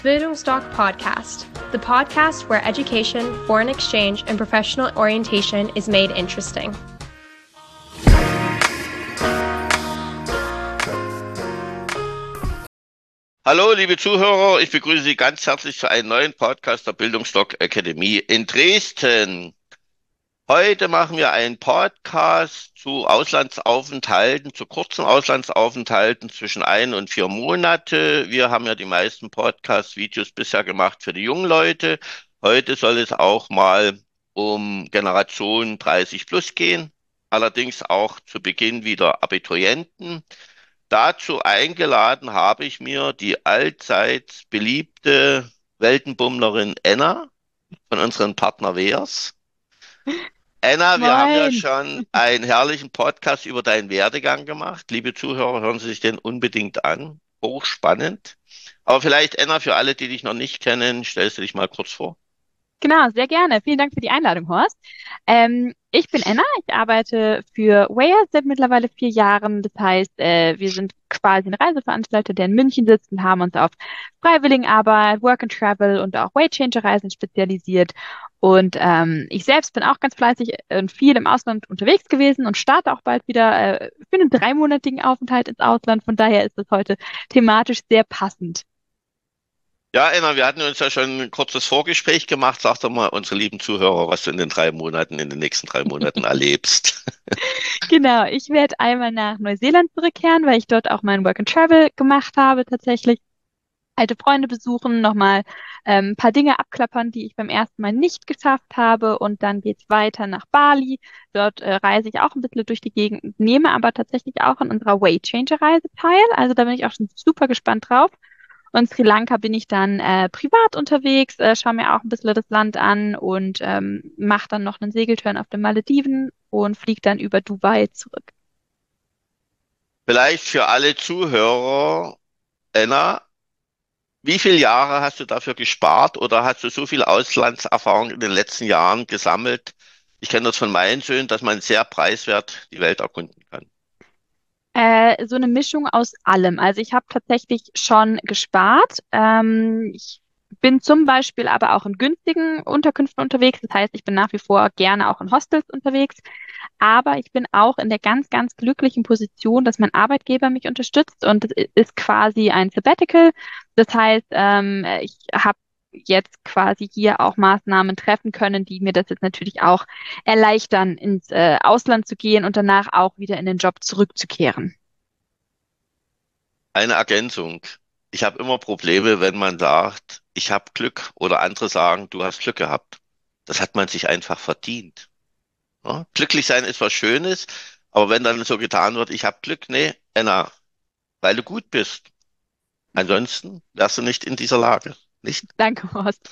Bildungsdoc Podcast, the podcast where education, foreign exchange, and professional orientation is made interesting. Hallo, liebe Zuhörer, ich begrüße Sie ganz herzlich zu einem neuen Podcast der Bildungsdoc Akademie in Dresden. Heute machen wir einen Podcast zu Auslandsaufenthalten, zu kurzen Auslandsaufenthalten zwischen 1 und 4 Monate. Wir haben ja die meisten Podcast-Videos bisher gemacht für die jungen Leute. Heute soll es auch mal um Generation 30 plus gehen, allerdings auch zu Beginn wieder Abiturienten. Dazu eingeladen habe ich mir die allseits beliebte Weltenbummlerin Enna von unserem Partner WEAS. Enna, wir haben ja Moin. schon einen herrlichen Podcast über deinen Werdegang gemacht. Liebe Zuhörer, hören Sie sich den unbedingt an. Hochspannend. Aber vielleicht, Enna, für alle, die dich noch nicht kennen, stellst du dich mal kurz vor. Genau, sehr gerne. Vielen Dank für die Einladung, Horst. Ich bin Enna, ich arbeite für WEAS seit mittlerweile 4 Jahren. Das heißt, wir sind quasi ein Reiseveranstalter, der in München sitzt und haben uns auf Freiwilligenarbeit, Work and Travel und auch Waychanger-Reisen spezialisiert. Und ich selbst bin auch ganz fleißig und viel im Ausland unterwegs gewesen und starte auch bald wieder für einen 3-monatigen Aufenthalt ins Ausland. Von daher ist es heute thematisch sehr passend. Ja, Enna, wir hatten uns ja schon ein kurzes Vorgespräch gemacht. Sag doch mal, unsere lieben Zuhörer, was du in den 3 Monaten, in den nächsten 3 Monaten erlebst. Genau, ich werde einmal nach Neuseeland zurückkehren, weil ich dort auch mein Work and Travel gemacht habe, tatsächlich. Alte Freunde besuchen, nochmal ein paar Dinge abklappern, die ich beim ersten Mal nicht geschafft habe. Und dann geht's weiter nach Bali. Dort reise ich auch ein bisschen durch die Gegend, nehme aber tatsächlich auch an unserer Waychanger-Reise teil. Also da bin ich auch schon super gespannt drauf. Und Sri Lanka bin ich dann privat unterwegs, schaue mir auch ein bisschen das Land an und mache dann noch einen Segeltörn auf den Malediven und fliege dann über Dubai zurück. Vielleicht für alle Zuhörer, Enna, wie viele Jahre hast du dafür gespart oder hast du so viel Auslandserfahrung in den letzten Jahren gesammelt? Ich kenne das von meinen Söhnen, dass man sehr preiswert die Welt erkunden kann. So eine Mischung aus allem. Also ich habe tatsächlich schon gespart. Ich bin zum Beispiel aber auch in günstigen Unterkünften unterwegs. Das heißt, ich bin nach wie vor gerne auch in Hostels unterwegs. Aber ich bin auch in der ganz, ganz glücklichen Position, dass mein Arbeitgeber mich unterstützt und es ist quasi ein Sabbatical. Das heißt, ich habe jetzt quasi hier auch Maßnahmen treffen können, die mir das jetzt natürlich auch erleichtern, ins Ausland zu gehen und danach auch wieder in den Job zurückzukehren. Eine Ergänzung. Ich habe immer Probleme, wenn man sagt, ich habe Glück oder andere sagen, du hast Glück gehabt. Das hat man sich einfach verdient. Ja? Glücklich sein ist was Schönes, aber wenn dann so getan wird, ich habe Glück, nee, Enna, weil du gut bist. Ansonsten wärst du nicht in dieser Lage. Nicht? Danke, Horst.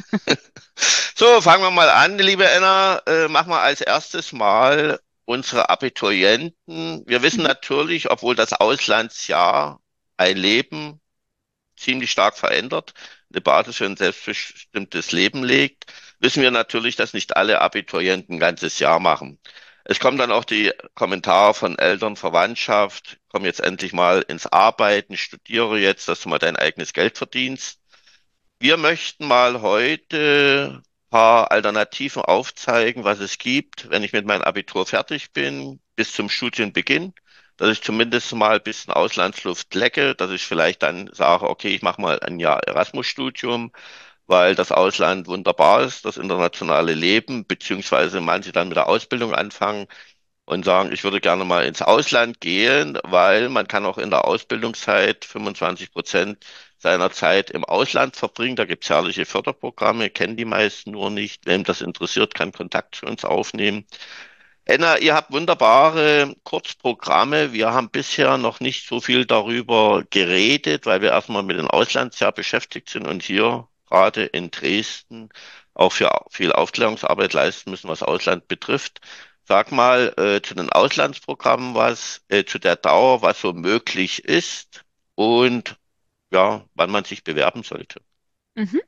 So, fangen wir mal an, liebe Enna. Machen wir als erstes mal unsere Abiturienten. Wir wissen Mhm. natürlich, obwohl das Auslandsjahr ein Leben ziemlich stark verändert, eine Basis für ein selbstbestimmtes Leben legt, wissen wir natürlich, dass nicht alle Abiturienten ein ganzes Jahr machen. Es kommen dann auch die Kommentare von Eltern, Verwandtschaft, komm jetzt endlich mal ins Arbeiten, studiere jetzt, dass du mal dein eigenes Geld verdienst. Wir möchten mal heute ein paar Alternativen aufzeigen, was es gibt, wenn ich mit meinem Abitur fertig bin, bis zum Studienbeginn, dass ich zumindest mal ein bisschen Auslandsluft lecke, dass ich vielleicht dann sage, okay, ich mache mal ein Jahr Erasmus-Studium, weil das Ausland wunderbar ist, das internationale Leben, beziehungsweise manche dann mit der Ausbildung anfangen und sagen, ich würde gerne mal ins Ausland gehen, weil man kann auch in der Ausbildungszeit 25% seiner Zeit im Ausland verbringen. Da gibt es herrliche Förderprogramme, kennen die meisten nur nicht. Wem das interessiert, kann Kontakt zu uns aufnehmen. Enna, ihr habt wunderbare Kurzprogramme. Wir haben bisher noch nicht so viel darüber geredet, weil wir erstmal mit dem Auslandsjahr beschäftigt sind und hier gerade in Dresden auch für viel Aufklärungsarbeit leisten müssen, was Ausland betrifft. Sag mal zu den Auslandsprogrammen was, zu der Dauer, was so möglich ist und ja, wann man sich bewerben sollte. Mhm.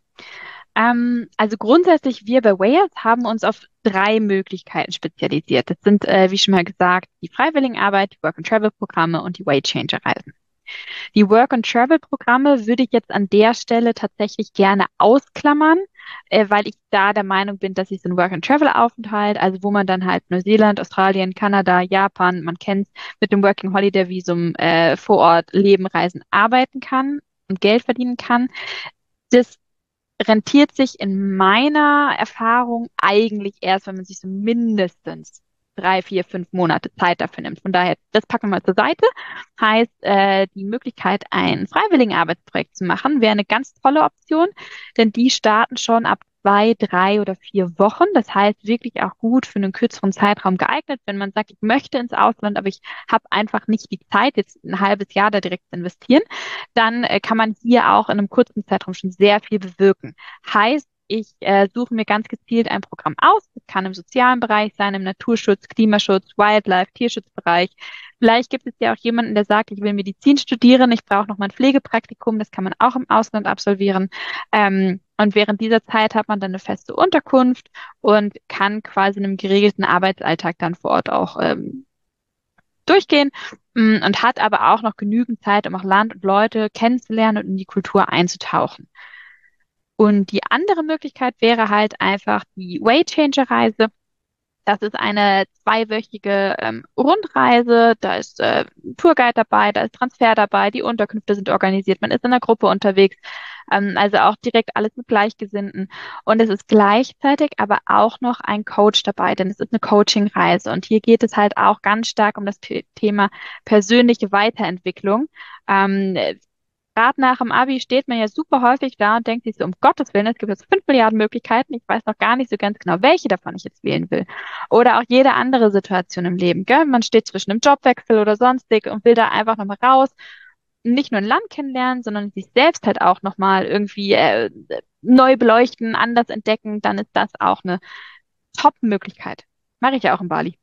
Also grundsätzlich, wir bei Wales haben uns auf 3 Möglichkeiten spezialisiert. Das sind, wie schon mal gesagt, die Freiwilligenarbeit, die Work-and-Travel-Programme und die Waychanger-Reisen. Die Work-and-Travel-Programme würde ich jetzt an der Stelle tatsächlich gerne ausklammern, weil ich da der Meinung bin, dass sich so ein Work-and-Travel-Aufenthalt, also wo man dann halt Neuseeland, Australien, Kanada, Japan, man kennt mit dem Working Holiday Visum vor Ort leben, reisen, arbeiten kann und Geld verdienen kann, das rentiert sich in meiner Erfahrung eigentlich erst, wenn man sich so mindestens 3, 4, 5 Monate Zeit dafür nimmt. Von daher, das packen wir mal zur Seite. Heißt, die Möglichkeit, ein Freiwilligenarbeitsprojekt zu machen, wäre eine ganz tolle Option, denn die starten schon ab 2, 3 oder 4 Wochen. Das heißt, wirklich auch gut für einen kürzeren Zeitraum geeignet, wenn man sagt, ich möchte ins Ausland, aber ich habe einfach nicht die Zeit, jetzt ein halbes Jahr da direkt zu investieren, dann kann man hier auch in einem kurzen Zeitraum schon sehr viel bewirken. Heißt, ich suche mir ganz gezielt ein Programm aus. Das kann im sozialen Bereich sein, im Naturschutz, Klimaschutz, Wildlife, Tierschutzbereich. Vielleicht gibt es ja auch jemanden, der sagt, ich will Medizin studieren, ich brauche noch mal ein Pflegepraktikum. Das kann man auch im Ausland absolvieren. Und während dieser Zeit hat man dann eine feste Unterkunft und kann quasi in einem geregelten Arbeitsalltag dann vor Ort auch durchgehen und hat aber auch noch genügend Zeit, um auch Land und Leute kennenzulernen und in die Kultur einzutauchen. Und die andere Möglichkeit wäre halt einfach die Waychanger-Reise. Das ist eine 2-wöchige Rundreise. Da ist ein Tourguide dabei, da ist Transfer dabei, die Unterkünfte sind organisiert, man ist in einer Gruppe unterwegs. Also auch direkt alles mit Gleichgesinnten. Und es ist gleichzeitig aber auch noch ein Coach dabei, denn es ist eine Coaching-Reise. Und hier geht es halt auch ganz stark um das Thema persönliche Weiterentwicklung. Ähm, Gerade nach dem Abi steht man ja super häufig da und denkt sich so, um Gottes Willen, es gibt jetzt 5 Milliarden Möglichkeiten. Ich weiß noch gar nicht so ganz genau, welche davon ich jetzt wählen will. Oder auch jede andere Situation im Leben, gell? Man steht zwischen einem Jobwechsel oder sonstig und will da einfach nochmal raus. Nicht nur ein Land kennenlernen, sondern sich selbst halt auch nochmal irgendwie neu beleuchten, anders entdecken. Dann ist das auch eine Top-Möglichkeit. Mache ich ja auch in Bali.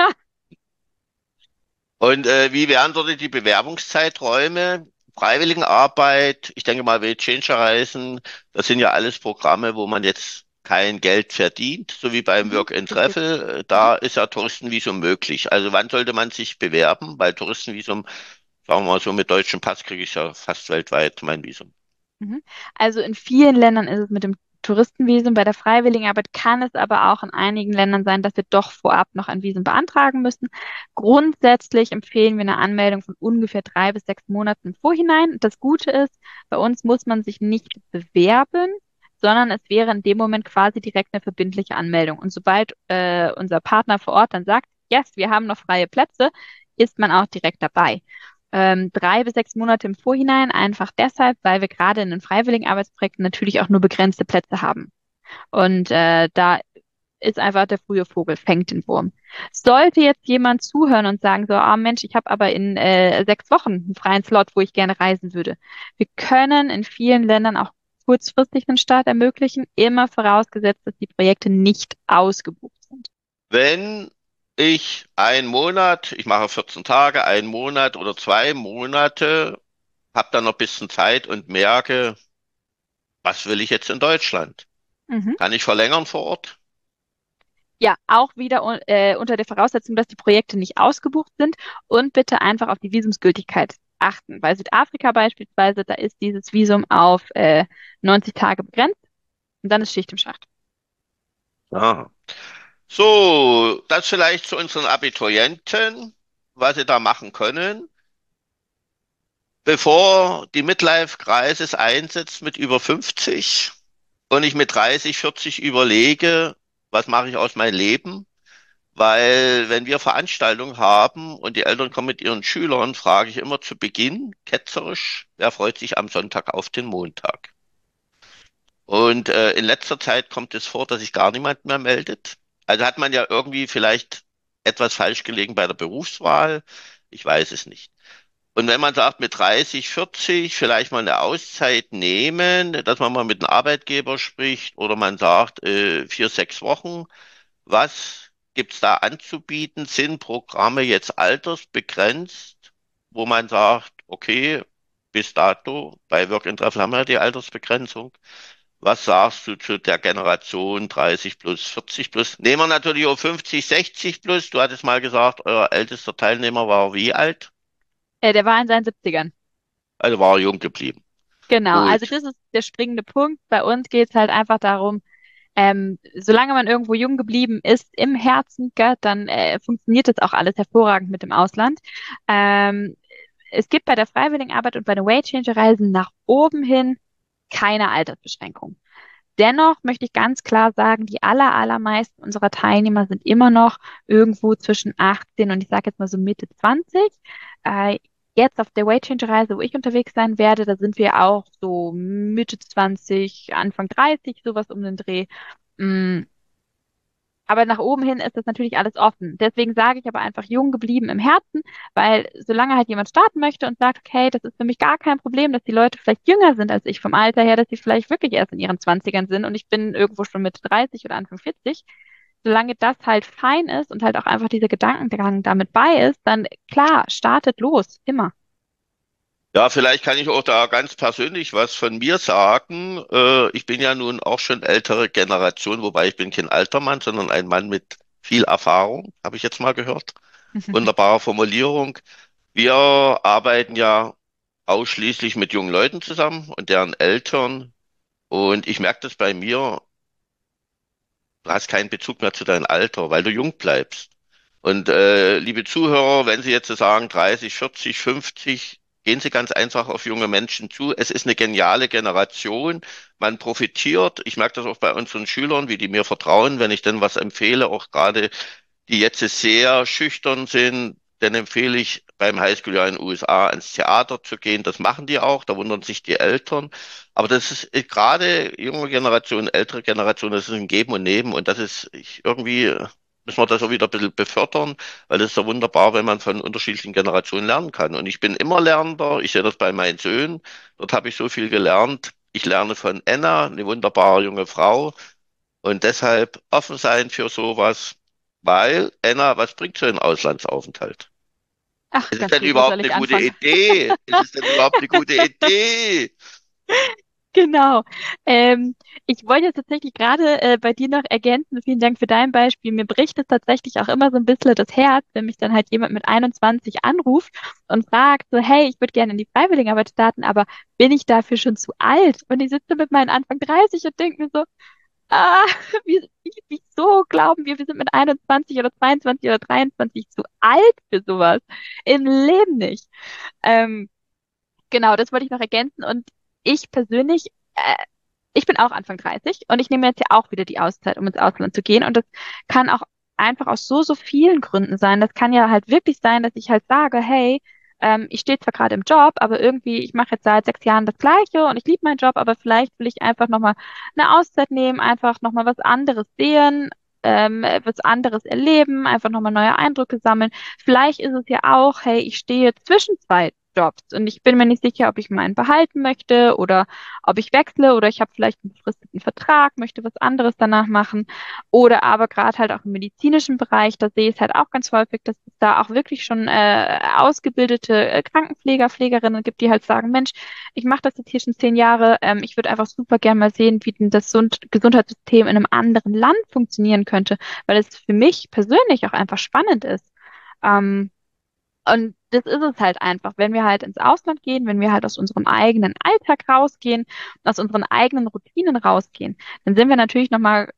Und wie wären dort die Bewerbungszeiträume? Freiwilligenarbeit, ich denke mal, Change-Reisen, das sind ja alles Programme, wo man jetzt kein Geld verdient, so wie beim Mhm, Work and richtig. Travel. Mhm. Da ist ja Touristenvisum möglich. Also wann sollte man sich bewerben? Weil Touristenvisum, sagen wir mal so, mit deutschem Pass kriege ich ja fast weltweit mein Visum. Mhm. Also in vielen Ländern ist es mit dem Touristenvisum. Bei der Freiwilligenarbeit kann es aber auch in einigen Ländern sein, dass wir doch vorab noch ein Visum beantragen müssen. Grundsätzlich empfehlen wir eine Anmeldung von ungefähr 3 bis 6 Monaten im Vorhinein. Das Gute ist, bei uns muss man sich nicht bewerben, sondern es wäre in dem Moment quasi direkt eine verbindliche Anmeldung. Und sobald unser Partner vor Ort dann sagt, yes, wir haben noch freie Plätze, ist man auch direkt dabei. 3 bis 6 Monate im Vorhinein, einfach deshalb, weil wir gerade in den freiwilligen Arbeitsprojekten natürlich auch nur begrenzte Plätze haben. Und da ist einfach der frühe Vogel, fängt den Wurm. Sollte jetzt jemand zuhören und sagen so, ah Mensch, ich habe aber in 6 Wochen einen freien Slot, wo ich gerne reisen würde. Wir können in vielen Ländern auch kurzfristig einen Start ermöglichen, immer vorausgesetzt, dass die Projekte nicht ausgebucht sind. Wenn ich einen Monat, ich mache 14 Tage, einen Monat oder 2 Monate, habe dann noch ein bisschen Zeit und merke, was will ich jetzt in Deutschland? Mhm. Kann ich verlängern vor Ort? Ja, auch wieder unter der Voraussetzung, dass die Projekte nicht ausgebucht sind und bitte einfach auf die Visumsgültigkeit achten. Bei Südafrika beispielsweise, da ist dieses Visum auf 90 Tage begrenzt und dann ist Schicht im Schacht. Ja. So, das vielleicht zu unseren Abiturienten, was sie da machen können. Bevor die Midlife-Crisis einsetzt mit über 50 und ich mit 30, 40 überlege, was mache ich aus meinem Leben? Weil wenn wir Veranstaltungen haben und die Eltern kommen mit ihren Schülern, frage ich immer zu Beginn ketzerisch, wer freut sich am Sonntag auf den Montag? Und in letzter Zeit kommt es vor, dass sich gar niemand mehr meldet. Also hat man ja irgendwie vielleicht etwas falsch gelegen bei der Berufswahl. Ich weiß es nicht. Und wenn man sagt, mit 30, 40 vielleicht mal eine Auszeit nehmen, dass man mal mit einem Arbeitgeber spricht oder man sagt, 4, 6 Wochen, was gibt's da anzubieten? Sind Programme jetzt altersbegrenzt, wo man sagt, okay, bis dato, bei Work and Travel haben wir ja die Altersbegrenzung. Was sagst du zu der Generation 30 plus, 40 plus? Nehmen wir natürlich auch 50, 60 plus. Du hattest mal gesagt, euer ältester Teilnehmer war wie alt? Der war in seinen 70ern. Also war er jung geblieben. Genau, also Gut. das ist der springende Punkt. Bei uns geht es halt einfach darum, solange man irgendwo jung geblieben ist im Herzen, gell, dann funktioniert das auch alles hervorragend mit dem Ausland. Ähm, Es gibt bei der Freiwilligenarbeit und bei den Wage-Changer-Reisen nach oben hin keine Altersbeschränkung. Dennoch möchte ich ganz klar sagen, die allermeisten unserer Teilnehmer sind immer noch irgendwo zwischen 18 und ich sage jetzt mal so Mitte 20. Äh, Jetzt auf der Waychanger-Reise, wo ich unterwegs sein werde, da sind wir auch so Mitte 20, Anfang 30, sowas um den Dreh. Mm, aber nach oben hin ist das natürlich alles offen. Deswegen sage ich aber einfach jung geblieben im Herzen, weil solange halt jemand starten möchte und sagt, okay, das ist für mich gar kein Problem, dass die Leute vielleicht jünger sind als ich vom Alter her, dass sie vielleicht wirklich erst in ihren Zwanzigern sind und ich bin irgendwo schon Mitte 30 oder Anfang 40. Solange das halt fein ist und halt auch einfach dieser Gedankengang damit bei ist, dann klar, startet los, immer. Ja, vielleicht kann ich auch da ganz persönlich was von mir sagen. Ich bin ja nun auch schon ältere Generation, wobei ich bin kein alter Mann, sondern ein Mann mit viel Erfahrung, habe ich jetzt mal gehört. Wunderbare Formulierung. Wir arbeiten ja ausschließlich mit jungen Leuten zusammen und deren Eltern. Und ich merke das bei mir, du hast keinen Bezug mehr zu deinem Alter, weil du jung bleibst. Und liebe Zuhörer, wenn Sie jetzt so sagen 30, 40, 50, gehen Sie ganz einfach auf junge Menschen zu. Es ist eine geniale Generation. Man profitiert. Ich merke das auch bei unseren Schülern, wie die mir vertrauen, wenn ich denn was empfehle, auch gerade die jetzt sehr schüchtern sind, dann empfehle ich beim Highschool-Jahr in den USA ins Theater zu gehen. Das machen die auch, da wundern sich die Eltern. Aber das ist gerade junge Generation, ältere Generation, das ist ein Geben und Nehmen und das ist irgendwie müssen wir das auch wieder ein bisschen befördern, weil es ist ja wunderbar, wenn man von unterschiedlichen Generationen lernen kann. Und ich bin immer Lernender, ich sehe das bei meinen Söhnen, dort habe ich so viel gelernt. Ich lerne von Anna, eine wunderbare junge Frau. Und deshalb offen sein für sowas, weil, Anna, was bringt so ein Auslandsaufenthalt? Ach, Ist es ganz denn gut, wo soll überhaupt eine ich gute anfangen? Idee? Ist es denn überhaupt eine gute Idee? Genau. Ich wollte jetzt tatsächlich gerade bei dir noch ergänzen, vielen Dank für dein Beispiel. Mir bricht es tatsächlich auch immer so ein bisschen das Herz, wenn mich dann halt jemand mit 21 anruft und fragt so, hey, ich würde gerne in die Freiwilligenarbeit starten, aber bin ich dafür schon zu alt? Und ich sitze mit meinen Anfang 30 und denke mir so, ah, wieso glauben wir sind mit 21 oder 22 oder 23 zu alt für sowas? Im Leben nicht. Ähm, Genau, das wollte ich noch ergänzen. Und ich persönlich, ich bin auch Anfang 30 und ich nehme jetzt ja auch wieder die Auszeit, um ins Ausland zu gehen. Und das kann auch einfach aus so vielen Gründen sein. Das kann ja halt wirklich sein, dass ich halt sage, hey, ich stehe zwar gerade im Job, aber irgendwie, ich mache jetzt seit 6 Jahren das Gleiche und ich liebe meinen Job, aber vielleicht will ich einfach nochmal eine Auszeit nehmen, einfach nochmal was anderes sehen, was anderes erleben, einfach nochmal neue Eindrücke sammeln. Vielleicht ist es ja auch, hey, ich stehe zwischen zwei Jobs und ich bin mir nicht sicher, ob ich meinen behalten möchte oder ob ich wechsle oder ich habe vielleicht einen befristeten Vertrag, möchte was anderes danach machen oder aber gerade halt auch im medizinischen Bereich, da sehe ich es halt auch ganz häufig, dass es da auch wirklich schon ausgebildete Krankenpfleger, Pflegerinnen gibt, die halt sagen, Mensch, ich mache das jetzt hier schon 10 Jahre, ich würde einfach super gern mal sehen, wie denn das Gesundheitssystem in einem anderen Land funktionieren könnte, weil es für mich persönlich auch einfach spannend ist. Ähm, und das ist es halt einfach, wenn wir halt ins Ausland gehen, wenn wir halt aus unserem eigenen Alltag rausgehen, aus unseren eigenen Routinen rausgehen, dann sind wir natürlich nochmal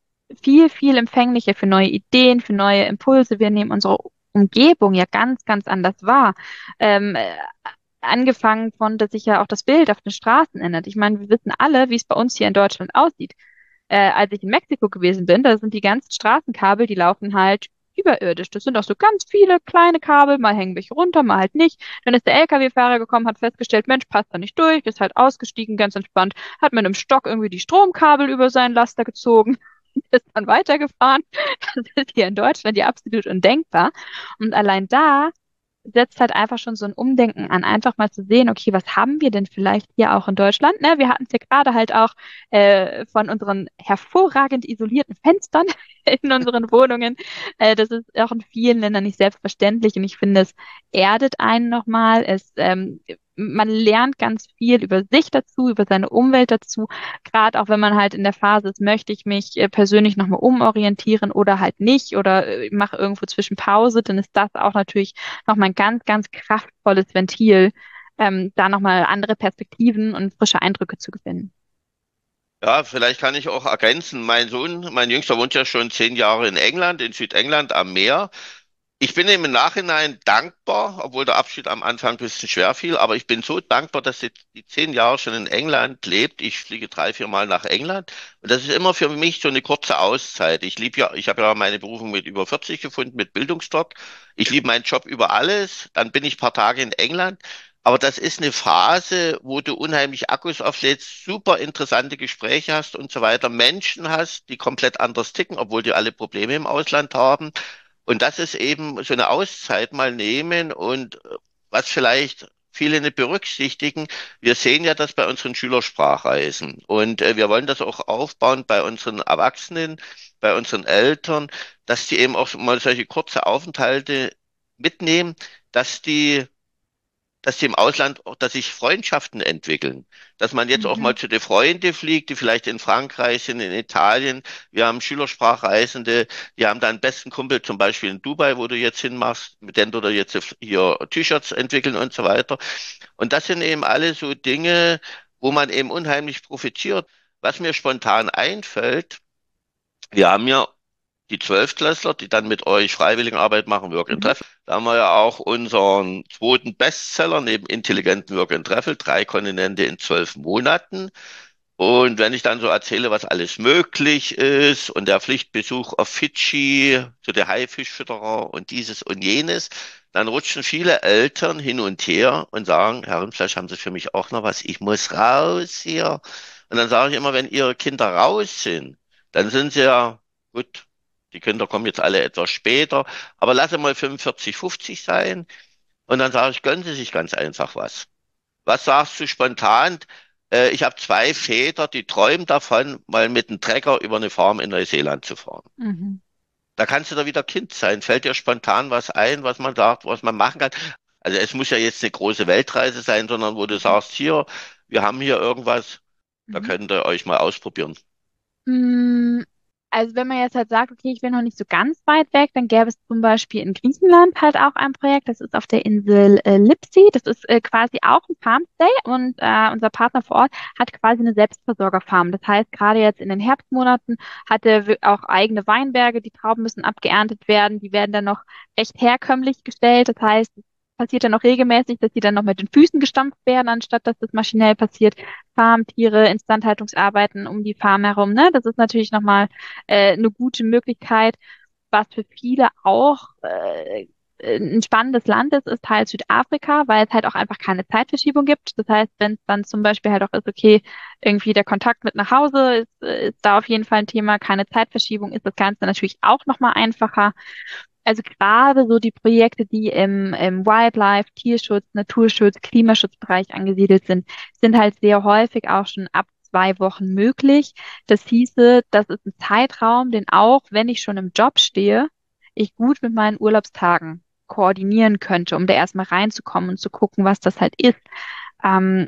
viel empfänglicher für neue Ideen, für neue Impulse. Wir nehmen unsere Umgebung ja ganz anders wahr. Ähm, äh, Angefangen von, dass sich ja auch das Bild auf den Straßen ändert. Ich meine, wir wissen alle, wie es bei uns hier in Deutschland aussieht. Als ich in Mexiko gewesen bin, da sind die ganzen Straßenkabel, die laufen halt überirdisch. Das sind auch so ganz viele kleine Kabel, mal hängen welche runter, mal halt nicht. Dann ist der LKW-Fahrer gekommen, hat festgestellt, Mensch, passt da nicht durch, ist halt ausgestiegen, ganz entspannt, hat mit einem Stock irgendwie die Stromkabel über seinen Laster gezogen, ist dann weitergefahren. Das ist hier in Deutschland ja absolut undenkbar. Und allein da setzt halt einfach schon so ein Umdenken an, einfach mal zu sehen, okay, was haben wir denn vielleicht hier auch in Deutschland? Ne, wir hatten es ja gerade halt auch von unseren hervorragend isolierten Fenstern in unseren Wohnungen. Das ist auch in vielen Ländern nicht selbstverständlich und ich finde, es erdet einen nochmal. Man lernt ganz viel über sich dazu, über seine Umwelt dazu, gerade auch wenn man halt in der Phase ist, möchte ich mich persönlich nochmal umorientieren oder halt nicht oder mache irgendwo zwischen Pause, dann ist das auch natürlich nochmal ein ganz kraftvolles Ventil, da nochmal andere Perspektiven und frische Eindrücke zu gewinnen. Ja, vielleicht kann ich auch ergänzen. Mein Jüngster wohnt ja schon 10 Jahre in England, in Südengland am Meer. Ich bin ihm im Nachhinein dankbar, obwohl der Abschied am Anfang ein bisschen schwer fiel, aber ich bin so dankbar, dass sie die 10 Jahre schon in England lebt. Ich fliege 3, 4 Mal nach England und das ist immer für mich so eine kurze Auszeit. Ich habe ja meine Berufung mit über 40 gefunden, mit Bildungsdoc. Ich liebe meinen Job über alles. Dann bin ich ein paar Tage in England. Aber das ist eine Phase, wo du unheimlich Akkus auflädst, super interessante Gespräche hast und so weiter, Menschen hast, die komplett anders ticken, obwohl die alle Probleme im Ausland haben. Und das ist eben so eine Auszeit mal nehmen und was vielleicht viele nicht berücksichtigen. Wir sehen ja das bei unseren Schülersprachreisen und wir wollen das auch aufbauen bei unseren Erwachsenen, bei unseren Eltern, dass die eben auch mal solche kurze Aufenthalte mitnehmen, dass die im Ausland auch, dass sich Freundschaften entwickeln. Dass man jetzt auch mal Mhm. zu den Freunden fliegt, die vielleicht in Frankreich sind, in Italien. Wir haben Schülersprachreisende, die haben da einen besten Kumpel, zum Beispiel in Dubai, wo du jetzt hinmachst, mit dem du da jetzt hier T-Shirts entwickeln und so weiter. Und das sind eben alle so Dinge, wo man eben unheimlich profitiert. Was mir spontan einfällt, wir haben ja die Zwölftklässler, die dann mit euch Freiwilligenarbeit machen, Work and Mhm. Travel. Da haben wir ja auch unseren zweiten Bestseller neben intelligenten Work and Travel, 3 Kontinente in 12 Monaten. Und wenn ich dann so erzähle, was alles möglich ist und der Pflichtbesuch auf Fidschi zu der Haifischfütterer und dieses und jenes, dann rutschen viele Eltern hin und her und sagen, Herr Rindfleisch, haben Sie für mich auch noch was? Ich muss raus hier. Und dann sage ich immer, wenn Ihre Kinder raus sind, dann sind sie ja, gut, die Kinder kommen jetzt alle etwas später, aber lasse mal 45, 50 sein. Und dann sage ich, gönnen Sie sich ganz einfach was. Was sagst du spontan? Ich habe 2 Väter, die träumen davon, mal mit einem Trecker über eine Farm in Neuseeland zu fahren. Mhm. Da kannst du da wieder Kind sein. Fällt dir spontan was ein, was man sagt, was man machen kann? Also es muss ja jetzt eine große Weltreise sein, sondern wo du Mhm. sagst, hier, wir haben hier irgendwas, da Mhm. könnt ihr euch mal ausprobieren. Mm, Also wenn man jetzt halt sagt, okay, ich will noch nicht so ganz weit weg, dann gäbe es zum Beispiel in Griechenland halt auch ein Projekt, das ist auf der Insel Lipsi, das ist quasi auch ein Farmstay und unser Partner vor Ort hat quasi eine Selbstversorgerfarm. Das heißt, gerade jetzt in den Herbstmonaten hat er auch eigene Weinberge, die Trauben müssen abgeerntet werden, die werden dann noch recht herkömmlich gestellt. Das heißt, es passiert dann noch regelmäßig, dass die dann noch mit den Füßen gestampft werden, anstatt dass das maschinell passiert. Farmtiere, Instandhaltungsarbeiten um die Farm herum, ne? Das ist natürlich nochmal eine gute Möglichkeit. Was für viele auch ein spannendes Land ist, ist halt Südafrika, weil es halt auch einfach keine Zeitverschiebung gibt. Das heißt, wenn es dann zum Beispiel halt auch ist, okay, irgendwie der Kontakt mit nach Hause ist da auf jeden Fall ein Thema, keine Zeitverschiebung, ist das Ganze natürlich auch nochmal einfacher. Also gerade so die Projekte, die im Wildlife, Tierschutz, Naturschutz, Klimaschutzbereich angesiedelt sind, sind halt sehr häufig auch schon ab 2 Wochen möglich. Das hieße, das ist ein Zeitraum, den auch, wenn ich schon im Job stehe, ich gut mit meinen Urlaubstagen koordinieren könnte, um da erstmal reinzukommen und zu gucken, was das halt ist. Ähm,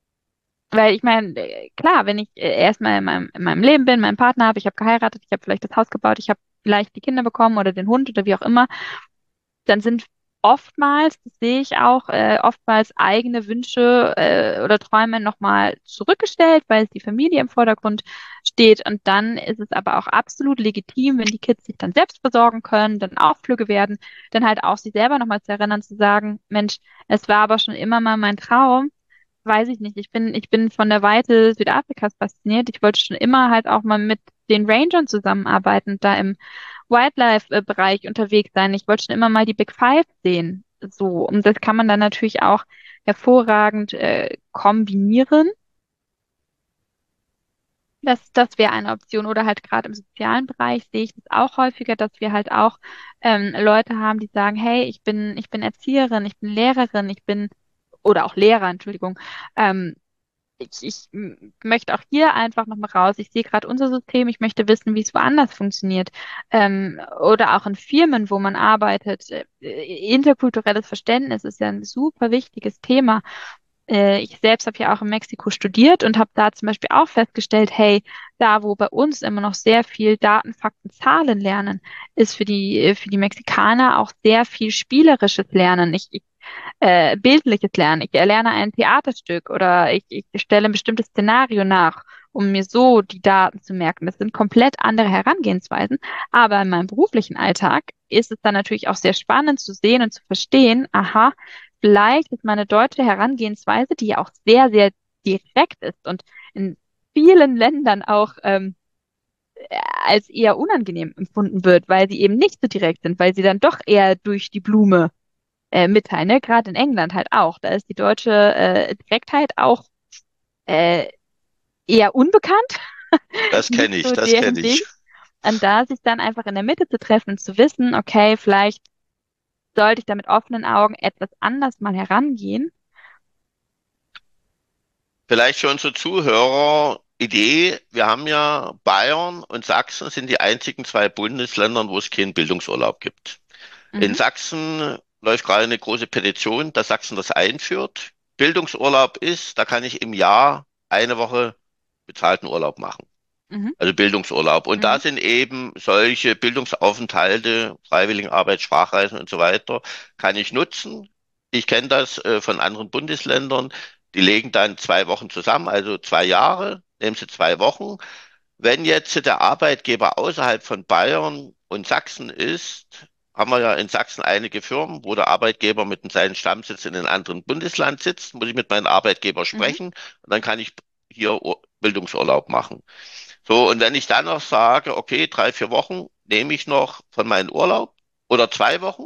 Weil ich meine, klar, wenn ich erstmal in meinem Leben bin, meinen Partner habe, ich habe geheiratet, ich habe vielleicht das Haus gebaut, ich habe vielleicht die Kinder bekommen oder den Hund oder wie auch immer, dann sind oftmals, das sehe ich auch, oftmals eigene Wünsche oder Träume nochmal zurückgestellt, weil es die Familie im Vordergrund steht. Und dann ist es aber auch absolut legitim, wenn die Kids sich dann selbst versorgen können, dann auch flügge werden, dann halt auch sich selber nochmal zu erinnern, zu sagen, Mensch, es war aber schon immer mal mein Traum. Weiß ich nicht. Ich bin von der Weite Südafrikas fasziniert. Ich wollte schon immer halt auch mal mit den Rangern zusammenarbeiten, da im Wildlife-Bereich unterwegs sein. Ich wollte schon immer mal die Big Five sehen. So, und das kann man dann natürlich auch hervorragend kombinieren. Das wäre eine Option. Oder halt gerade im sozialen Bereich sehe ich das auch häufiger, dass wir halt auch Leute haben, die sagen, hey, ich bin Erzieherin, ich bin Lehrerin, oder auch Lehrer, Entschuldigung. Ähm, ich möchte auch hier einfach nochmal raus. Ich sehe gerade unser System, ich möchte wissen, wie es woanders funktioniert. Oder auch in Firmen, wo man arbeitet. Interkulturelles Verständnis ist ja ein super wichtiges Thema. Ich selbst habe ja auch in Mexiko studiert und habe da zum Beispiel auch festgestellt, hey, da wo bei uns immer noch sehr viel Daten, Fakten, Zahlen lernen, ist für die Mexikaner auch sehr viel spielerisches Lernen. Bildliches lernen. Ich erlerne ein Theaterstück oder ich stelle ein bestimmtes Szenario nach, um mir so die Daten zu merken. Das sind komplett andere Herangehensweisen. Aber in meinem beruflichen Alltag ist es dann natürlich auch sehr spannend zu sehen und zu verstehen, aha, vielleicht ist meine deutsche Herangehensweise, die ja auch sehr, sehr direkt ist und in vielen Ländern auch als eher unangenehm empfunden wird, weil sie eben nicht so direkt sind, weil sie dann doch eher durch die Blume mitteilen. Ne? Gerade in England halt auch. Da ist die deutsche Direktheit auch äh, eher unbekannt, Das nicht kenne ich, so das deren kenne Ding. ich. Und da sich dann einfach in der Mitte zu treffen und zu wissen, okay, vielleicht sollte ich da mit offenen Augen etwas anders mal herangehen. Vielleicht für unsere Zuhörer Idee, wir haben ja Bayern und Sachsen sind die einzigen zwei Bundesländer, wo es keinen Bildungsurlaub gibt. In Mhm, Sachsen läuft gerade eine große Petition, dass Sachsen das einführt. Bildungsurlaub ist, da kann ich im Jahr eine Woche bezahlten Urlaub machen. mhm, Also Bildungsurlaub. Und da mhm, sind eben solche Bildungsaufenthalte, Freiwilligenarbeit, Sprachreisen und so weiter, kann ich nutzen. Ich kenne das von anderen Bundesländern. Die legen dann 2 Wochen zusammen, also 2 Jahre, nehmen sie 2 Wochen. Wenn jetzt der Arbeitgeber außerhalb von Bayern und Sachsen ist, haben wir ja in Sachsen einige Firmen, wo der Arbeitgeber mit seinem Stammsitz in einem anderen Bundesland sitzt, muss ich mit meinem Arbeitgeber mhm, sprechen und dann kann ich hier Bildungsurlaub machen. So, und wenn ich dann noch sage, okay, 3, 4 Wochen nehme ich noch von meinem Urlaub oder 2 Wochen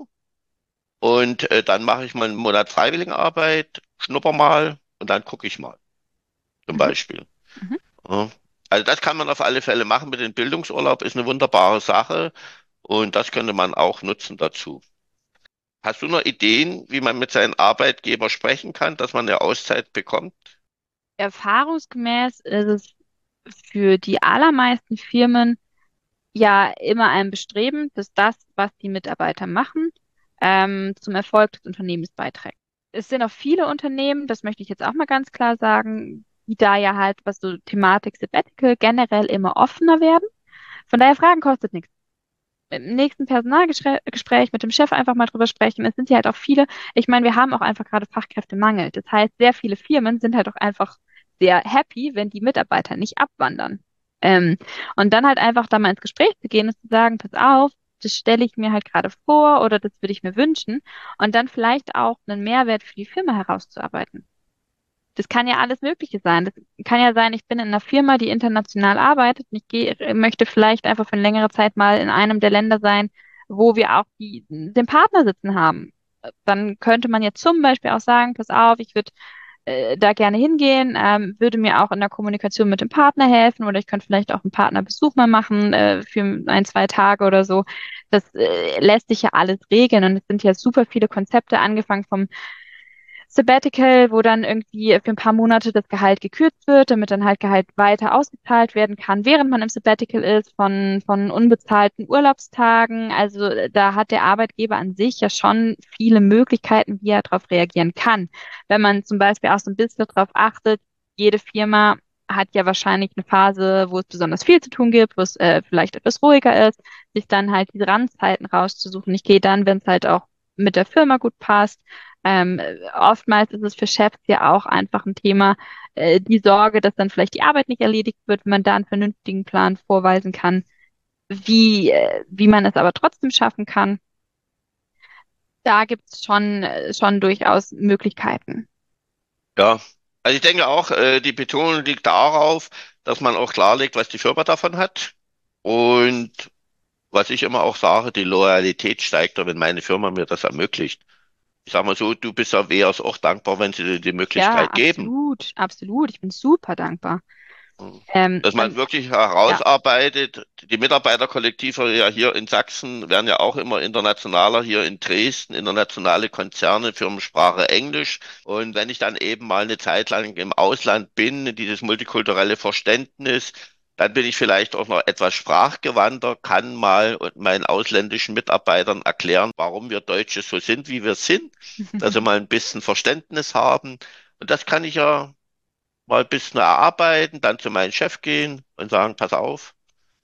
und dann mache ich mal einen Monat Freiwilligenarbeit, schnupper mal und dann gucke ich mal, zum mhm, Beispiel. mhm. Ja. Also das kann man auf alle Fälle machen mit dem Bildungsurlaub, ist eine wunderbare Sache und das könnte man auch nutzen dazu. Hast du noch Ideen, wie man mit seinem Arbeitgeber sprechen kann, dass man eine Auszeit bekommt? Erfahrungsgemäß ist es für die allermeisten Firmen ja immer ein Bestreben, dass das, was die Mitarbeiter machen, zum Erfolg des Unternehmens beiträgt. Es sind auch viele Unternehmen, das möchte ich jetzt auch mal ganz klar sagen, die da ja halt, was so Thematik Sabbatical generell immer offener werden. Von daher Fragen kostet nichts. Im nächsten Personalgespräch mit dem Chef einfach mal drüber sprechen. Es sind ja halt auch viele, ich meine, wir haben auch einfach gerade Fachkräftemangel. Das heißt, sehr viele Firmen sind halt auch einfach sehr happy, wenn die Mitarbeiter nicht abwandern. Ähm, und dann halt einfach da mal ins Gespräch zu gehen und zu sagen, pass auf, das stelle ich mir halt gerade vor oder das würde ich mir wünschen. Und dann vielleicht auch einen Mehrwert für die Firma herauszuarbeiten. Das kann ja alles Mögliche sein. Das kann ja sein, ich bin in einer Firma, die international arbeitet und möchte vielleicht einfach für eine längere Zeit mal in einem der Länder sein, wo wir auch den Partner sitzen haben. Dann könnte man jetzt zum Beispiel auch sagen, pass auf, ich würde da gerne hingehen, würde mir auch in der Kommunikation mit dem Partner helfen oder ich könnte vielleicht auch einen Partnerbesuch mal machen für 1, 2 Tage oder so. Das lässt sich ja alles regeln und es sind ja super viele Konzepte, angefangen vom Sabbatical, wo dann irgendwie für ein paar Monate das Gehalt gekürzt wird, damit dann halt Gehalt weiter ausgezahlt werden kann, während man im Sabbatical ist, von unbezahlten Urlaubstagen. Also da hat der Arbeitgeber an sich ja schon viele Möglichkeiten, wie er darauf reagieren kann. Wenn man zum Beispiel auch so ein bisschen darauf achtet, jede Firma hat ja wahrscheinlich eine Phase, wo es besonders viel zu tun gibt, wo es vielleicht etwas ruhiger ist, sich dann halt diese Randzeiten rauszusuchen. Ich gehe dann, wenn es halt auch mit der Firma gut passt. Ähm, Oftmals ist es für Chefs ja auch einfach ein Thema, die Sorge, dass dann vielleicht die Arbeit nicht erledigt wird, wenn man da einen vernünftigen Plan vorweisen kann, wie man es aber trotzdem schaffen kann. Da gibt es schon durchaus Möglichkeiten. Ja, also ich denke auch, die Betonung liegt darauf, dass man auch klarlegt, was die Firma davon hat. Und was ich immer auch sage, die Loyalität steigt, wenn meine Firma mir das ermöglicht. Ich sage mal so, du bist ja WEAs auch dankbar, wenn sie dir die Ja, Möglichkeit geben. absolut, absolut. Ich bin super dankbar. Dass man Und wirklich ja, herausarbeitet. Die Mitarbeiterkollektive ja hier in Sachsen werden ja auch immer internationaler, hier in Dresden, internationale Konzerne, Firmensprache Englisch. Und wenn ich dann eben mal eine Zeit lang im Ausland bin, dieses multikulturelle Verständnis, dann bin ich vielleicht auch noch etwas sprachgewandter, kann mal meinen ausländischen Mitarbeitern erklären, warum wir Deutsche so sind, wie wir sind, dass sie mal ein bisschen Verständnis haben. Und das kann ich ja mal ein bisschen erarbeiten, dann zu meinem Chef gehen und sagen, pass auf,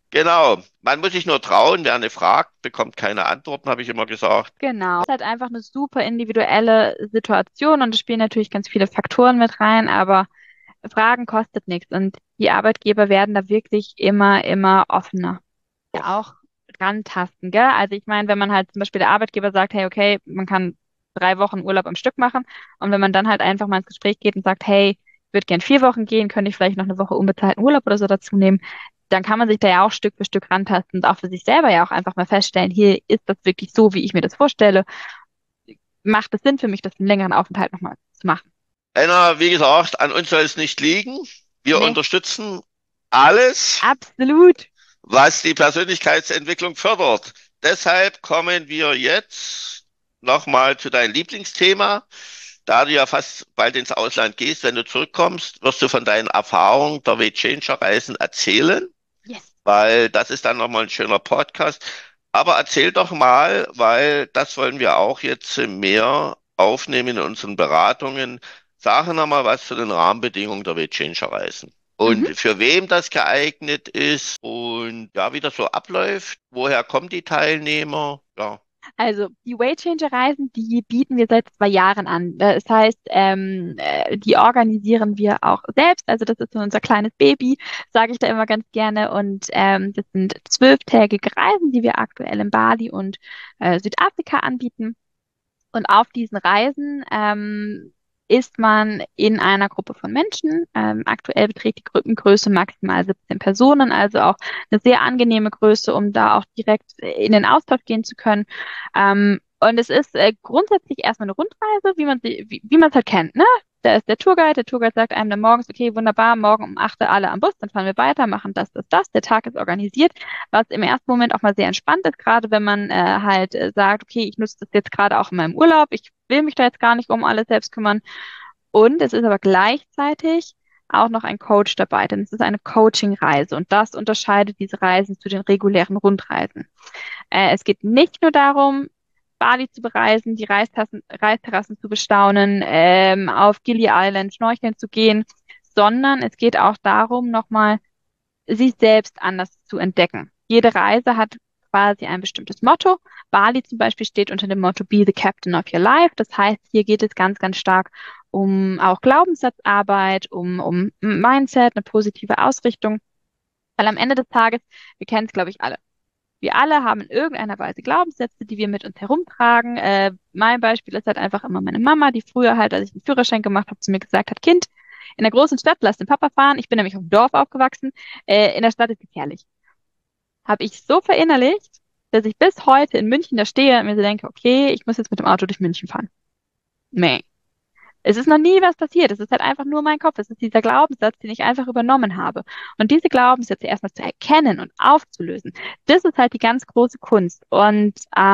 Genau. Man muss sich nur trauen. Wer eine fragt, bekommt keine Antworten, habe ich immer gesagt. Genau. Es ist halt einfach eine super individuelle Situation und es spielen natürlich ganz viele Faktoren mit rein, aber Fragen kostet nichts und die Arbeitgeber werden da wirklich immer offener. Ja, auch rantasten, gell? Also ich meine, wenn man halt zum Beispiel der Arbeitgeber sagt, hey, okay, man kann 3 Wochen Urlaub am Stück machen und wenn man dann halt einfach mal ins Gespräch geht und sagt, hey, ich würde gern 4 Wochen gehen, könnte ich vielleicht noch eine Woche unbezahlten Urlaub oder so dazu nehmen, dann kann man sich da ja auch Stück für Stück rantasten und auch für sich selber ja auch einfach mal feststellen, hier ist das wirklich so, wie ich mir das vorstelle. Macht es Sinn für mich, das einen längeren Aufenthalt nochmal zu machen? Einer, wie gesagt, an uns soll es nicht liegen. Wir Nee, unterstützen alles, absolut. was die Persönlichkeitsentwicklung fördert. Deshalb kommen wir jetzt nochmal zu deinem Lieblingsthema. Da du ja fast bald ins Ausland gehst, wenn du zurückkommst, wirst du von deinen Erfahrungen der Way-Changer-Reisen erzählen, Yes. weil das ist dann nochmal ein schöner Podcast. Aber erzähl doch mal, weil das wollen wir auch jetzt mehr aufnehmen in unseren Beratungen. Sag noch mal was zu den Rahmenbedingungen der Way-Changer-Reisen. Mhm. Und für wem das geeignet ist und ja, wie das so abläuft, woher kommen die Teilnehmer? Ja, Also die Waychanger-Reisen, die bieten wir seit 2 Jahren an. Das heißt, die organisieren wir auch selbst. Also das ist so unser kleines Baby, sage ich da immer ganz gerne. Und das sind 12-tägige Reisen, die wir aktuell in Bali und Südafrika anbieten. Und auf diesen Reisen ist man in einer Gruppe von Menschen. Aktuell beträgt die Gruppengröße maximal 17 Personen, also auch eine sehr angenehme Größe, um da auch direkt in den Austausch gehen zu können. Und es ist grundsätzlich erstmal eine Rundreise, wie man es halt kennt, ne? Da ist der Tourguide sagt einem dann morgens, okay, wunderbar, morgen um 8 Uhr alle am Bus, dann fahren wir weiter, machen das. Der Tag ist organisiert, was im ersten Moment auch mal sehr entspannt ist, gerade wenn man halt sagt, okay, ich nutze das jetzt gerade auch in meinem Urlaub, ich will mich da jetzt gar nicht um alles selbst kümmern. Und es ist aber gleichzeitig auch noch ein Coach dabei, denn es ist eine Coaching-Reise und das unterscheidet diese Reisen zu den regulären Rundreisen. Es geht nicht nur darum, Bali zu bereisen, die Reisterrassen zu bestaunen, auf Gili Island schnorcheln zu gehen, sondern es geht auch darum, nochmal sich selbst anders zu entdecken. Jede Reise hat quasi ein bestimmtes Motto. Bali zum Beispiel steht unter dem Motto Be the Captain of Your Life. Das heißt, hier geht es ganz stark um auch Glaubenssatzarbeit, um Mindset, eine positive Ausrichtung. Weil am Ende des Tages, wir kennen es, glaube ich, alle. Wir alle haben in irgendeiner Weise Glaubenssätze, die wir mit uns herumtragen. Mein Beispiel ist halt einfach immer meine Mama, die früher halt, als ich den Führerschein gemacht habe, zu mir gesagt hat, Kind, in der großen Stadt lass den Papa fahren. Ich bin nämlich auf dem Dorf aufgewachsen. In der Stadt ist gefährlich. Habe ich so verinnerlicht, dass ich bis heute in München da stehe und mir so denke, okay, ich muss jetzt mit dem Auto durch München fahren. Nee. Es ist noch nie was passiert. Es ist halt einfach nur mein Kopf. Es ist dieser Glaubenssatz, den ich einfach übernommen habe. Und diese Glaubenssätze erstmal zu erkennen und aufzulösen, das ist halt die ganz große Kunst. Und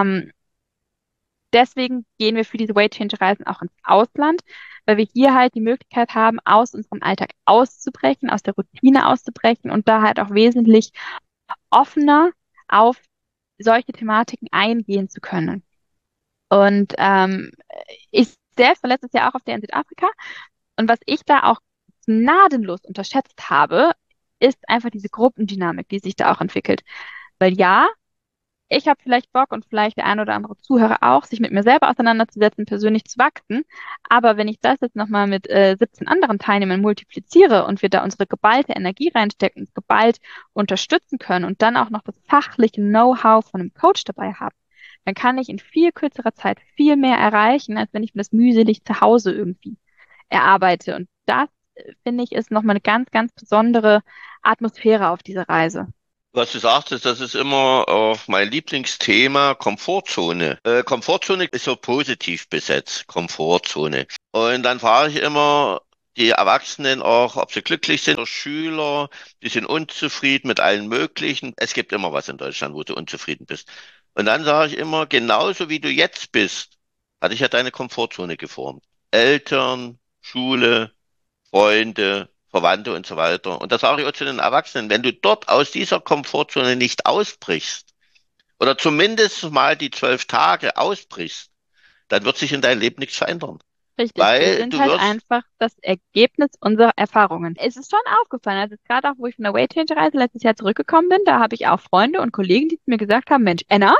deswegen gehen wir für diese Weight Change Reisen auch ins Ausland, weil wir hier halt die Möglichkeit haben, aus unserem Alltag auszubrechen, aus der Routine auszubrechen und da halt auch wesentlich offener auf solche Thematiken eingehen zu können. Und ich selbst war letztes Jahr auch auf der in Südafrika und was ich da auch gnadenlos unterschätzt habe, ist einfach diese Gruppendynamik, die sich da auch entwickelt. Weil ja, ich habe vielleicht Bock und vielleicht der ein oder andere Zuhörer auch, sich mit mir selber auseinanderzusetzen, persönlich zu wachsen. Aber wenn ich das jetzt nochmal mit 17 anderen Teilnehmern multipliziere und wir da unsere geballte Energie reinstecken, geballt unterstützen können und dann auch noch das fachliche Know-how von einem Coach dabei habe, dann kann ich in viel kürzerer Zeit viel mehr erreichen, als wenn ich mir das mühselig zu Hause irgendwie erarbeite. Und das, finde ich, ist nochmal eine ganz besondere Atmosphäre auf dieser Reise. was du sagtest, das ist immer mein Lieblingsthema, Komfortzone. Komfortzone ist so positiv besetzt, Komfortzone. Und dann frage ich immer die Erwachsenen auch, ob sie glücklich sind, oder Schüler, die sind unzufrieden mit allen möglichen. Es gibt immer was in Deutschland, wo du unzufrieden bist. Und dann sage ich immer, genauso wie du jetzt bist, hat dich ja deine Komfortzone geformt. Eltern, Schule, Freunde, Verwandte und so weiter. Und das sage ich auch zu den Erwachsenen. Wenn du dort aus dieser Komfortzone nicht ausbrichst oder zumindest mal die 12 Tage ausbrichst, dann wird sich in deinem Leben nichts verändern. Richtig, wir weil sind du halt wirst einfach das Ergebnis unserer Erfahrungen. Es ist schon aufgefallen, also jetzt gerade auch, wo ich von der Weight Change Reise letztes Jahr zurückgekommen bin, da habe ich auch Freunde und Kollegen, die zu mir gesagt haben, Mensch, Anna,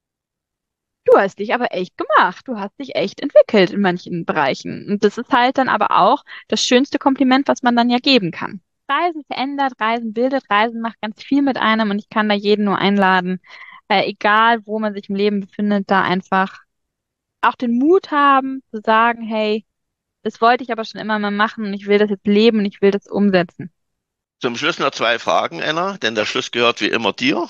du hast dich aber echt gemacht, du hast dich echt entwickelt in manchen Bereichen. Und das ist halt dann aber auch das schönste Kompliment, was man dann ja geben kann. Reisen verändert, Reisen bildet, Reisen macht ganz viel mit einem und ich kann da jeden nur einladen, egal wo man sich im Leben befindet, da einfach auch den Mut haben zu sagen, hey, das wollte ich aber schon immer mal machen und ich will das jetzt leben und ich will das umsetzen. zum Schluss noch zwei Fragen, Anna, denn der Schluss gehört wie immer dir.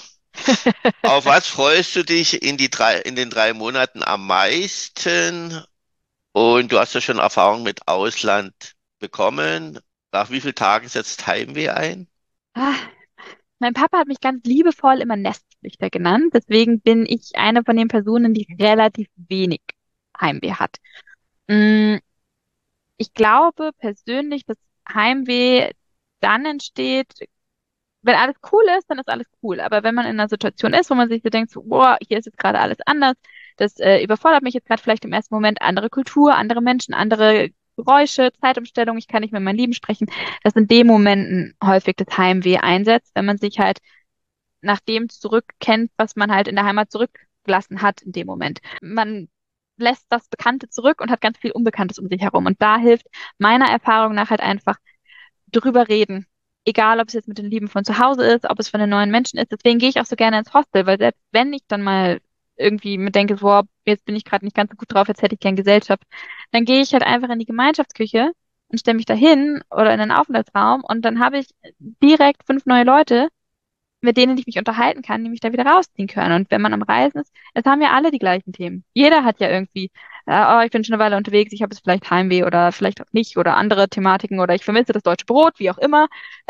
Auf was freust du dich in den 3 Monaten am meisten? Und du hast ja schon Erfahrung mit Ausland bekommen. Nach wie vielen Tagen setzt Heimweh ein? Ah, mein Papa hat mich ganz liebevoll immer Nestflüchter genannt. Deswegen bin ich eine von den Personen, die relativ wenig Heimweh hat. Mm, Ich glaube persönlich, dass Heimweh dann entsteht, wenn alles cool ist, dann ist alles cool. Aber wenn man in einer Situation ist, wo man sich so denkt, so, boah, hier ist jetzt gerade alles anders, das überfordert mich jetzt gerade vielleicht im ersten Moment, andere Kultur, andere Menschen, andere Geräusche, Zeitumstellung, ich kann nicht mit meinen Lieben sprechen, dass in den Momenten häufig das Heimweh einsetzt, wenn man sich halt nach dem zurückkennt, was man halt in der Heimat zurückgelassen hat in dem Moment. Man lässt das Bekannte zurück und hat ganz viel Unbekanntes um sich herum. Und da hilft meiner Erfahrung nach halt einfach drüber reden. Egal, ob es jetzt mit den Lieben von zu Hause ist, ob es von den neuen Menschen ist. Deswegen gehe ich auch so gerne ins Hostel, weil selbst wenn ich dann mal irgendwie mir denke, boah, jetzt bin ich gerade nicht ganz so gut drauf, jetzt hätte ich gern Gesellschaft, dann gehe ich halt einfach in die Gemeinschaftsküche und stelle mich da hin oder in den Aufenthaltsraum und dann habe ich direkt 5 neue Leute, mit denen ich mich unterhalten kann, die mich da wieder rausziehen können. Und wenn man am Reisen ist, es haben ja alle die gleichen Themen. Jeder hat ja irgendwie, oh, ich bin schon eine Weile unterwegs, ich habe jetzt vielleicht Heimweh oder vielleicht auch nicht oder andere Thematiken oder ich vermisse das deutsche Brot, wie auch immer.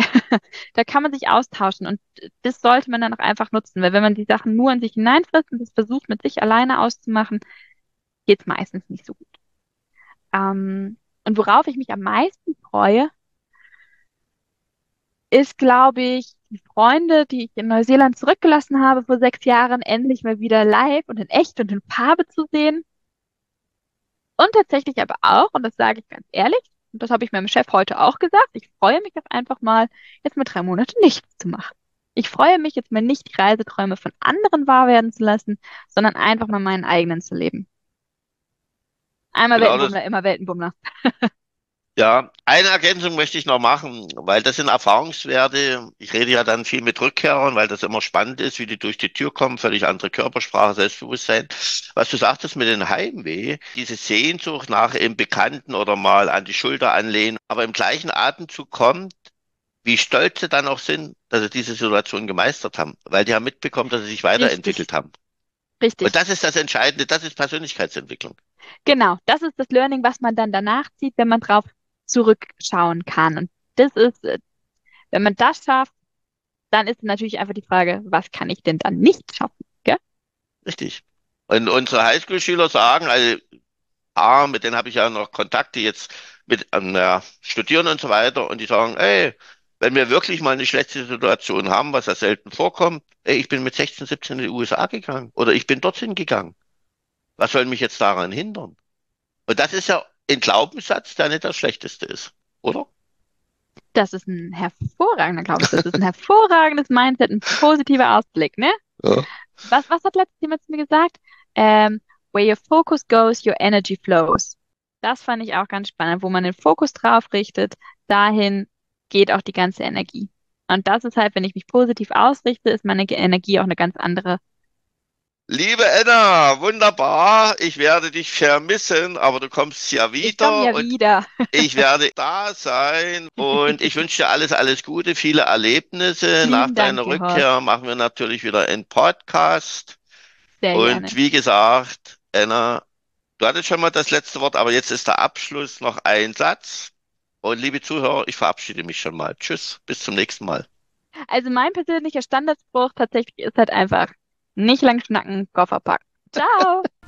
Da kann man sich austauschen und das sollte man dann auch einfach nutzen, weil wenn man die Sachen nur in sich hineinfrisst und das versucht mit sich alleine auszumachen, geht's meistens nicht so gut. Und worauf ich mich am meisten freue, ist, glaube ich, die Freunde, die ich in Neuseeland zurückgelassen habe vor 6 Jahren, endlich mal wieder live und in echt und in Farbe zu sehen. Und tatsächlich aber auch, und das sage ich ganz ehrlich, und das habe ich meinem Chef heute auch gesagt, ich freue mich jetzt einfach mal, jetzt mit 3 Monaten nichts zu machen. Ich freue mich jetzt mal nicht, die Reiseträume von anderen wahr werden zu lassen, sondern einfach mal meinen eigenen zu leben. Einmal Genau das. Weltenbummler, immer Weltenbummler. Ja, eine Ergänzung möchte ich noch machen, weil das sind Erfahrungswerte. Ich rede ja dann viel mit Rückkehrern, weil das immer spannend ist, wie die durch die Tür kommen, völlig andere Körpersprache, Selbstbewusstsein. Was du sagtest mit dem Heimweh, diese Sehnsucht nach im Bekannten oder mal an die Schulter anlehnen, aber im gleichen Atemzug kommt, wie stolz sie dann auch sind, dass sie diese Situation gemeistert haben, weil die haben mitbekommen, dass sie sich Richtig, weiterentwickelt haben. Und richtig. das ist das Entscheidende, das ist Persönlichkeitsentwicklung. Genau, das ist das Learning, was man dann danach zieht, wenn man drauf zurückschauen kann. Und das ist, wenn man das schafft, dann ist natürlich einfach die Frage, was kann ich denn dann nicht schaffen? Gell? Richtig. Und unsere Highschool-Schüler sagen, also A, mit denen habe ich ja noch Kontakte jetzt mit ja, Studieren und so weiter, und die sagen, ey, wenn wir wirklich mal eine schlechte Situation haben, was ja selten vorkommt, ey, ich bin mit 16, 17 in die USA gegangen oder ich bin dorthin gegangen. Was soll mich jetzt daran hindern? Und das ist ja ein Glaubenssatz, der nicht das Schlechteste ist, oder? Das ist ein hervorragender Glaubenssatz, das ist ein hervorragendes Mindset, ein positiver Ausblick, ne? Ja. Was hat letztens jemand zu mir gesagt? Ähm, where your focus goes, your energy flows. Das fand ich auch ganz spannend, wo man den Fokus drauf richtet, dahin geht auch die ganze Energie. Und das ist halt, wenn ich mich positiv ausrichte, ist meine Energie auch eine ganz andere. Liebe Anna, wunderbar. Ich werde dich vermissen, aber du kommst ja Ich komme wieder ja und wieder. ich werde da sein und ich wünsche dir alles, alles Gute, viele Erlebnisse. Nach Lieben Dank, deiner Herr Horst. Rückkehr machen wir natürlich wieder einen Podcast. Sehr Und gerne. wie gesagt, Anna, du hattest schon mal das letzte Wort, aber jetzt ist der Abschluss noch ein Satz. Und liebe Zuhörer, ich verabschiede mich schon mal. Tschüss, bis zum nächsten Mal. Also mein persönlicher Standardspruch tatsächlich ist halt einfach nicht lang schnacken, Koffer packen. Ciao.